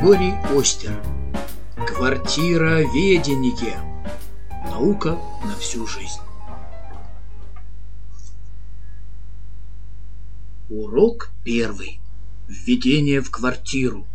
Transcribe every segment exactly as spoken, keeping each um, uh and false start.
Григорий Остер. Квартироведение. Наука на всю жизнь. Урок первый. Введение в квартиру.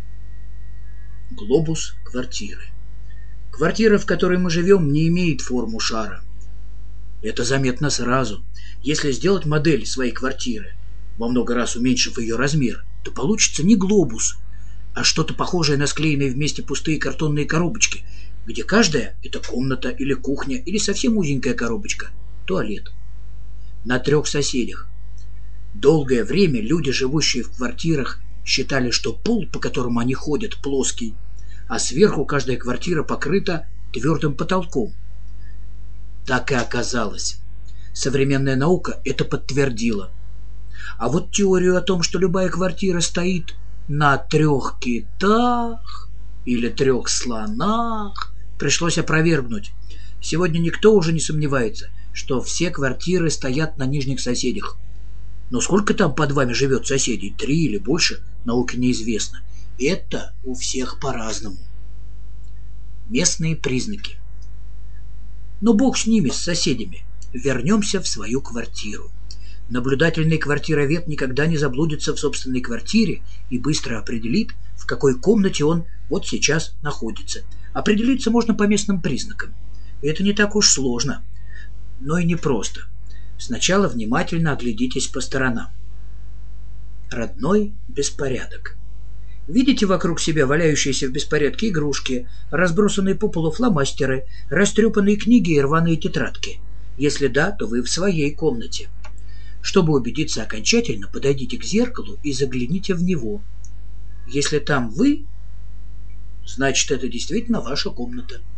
Глобус квартиры. Квартира, в которой мы живем, не имеет форму шара. Это заметно сразу. Если сделать модель своей квартиры, во много раз уменьшив ее размер, то получится не глобус, а что-то похожее на склеенные вместе пустые картонные коробочки, где каждая — это комната или кухня, или совсем узенькая коробочка — туалет. На трех соседях. Долгое время люди, живущие в квартирах, считали, что пол, по которому они ходят, плоский, а сверху каждая квартира покрыта твердым потолком. Так и оказалось. Современная наука это подтвердила. А вот теорию о том, что любая квартира стоит на трех китах или трех слонах, пришлось опровергнуть. Сегодня никто уже не сомневается, что все квартиры стоят на нижних соседях. Но сколько там под вами живет соседей, три или больше, науке неизвестно. Это у всех по-разному. Местные признаки. Но бог с ними, с соседями. Вернемся в свою квартиру. Наблюдательный квартировед никогда не заблудится в собственной квартире и быстро определит, в какой комнате он вот сейчас находится. Определиться можно по местным признакам. И это не так уж сложно, но и непросто. Сначала внимательно оглядитесь по сторонам. Родной беспорядок. Видите вокруг себя валяющиеся в беспорядке игрушки, разбросанные по полу фломастеры, растрепанные книги и рваные тетрадки? Если да, то вы в своей комнате. Чтобы убедиться окончательно, подойдите к зеркалу и загляните в него. Если там вы, значит, это действительно ваша комната.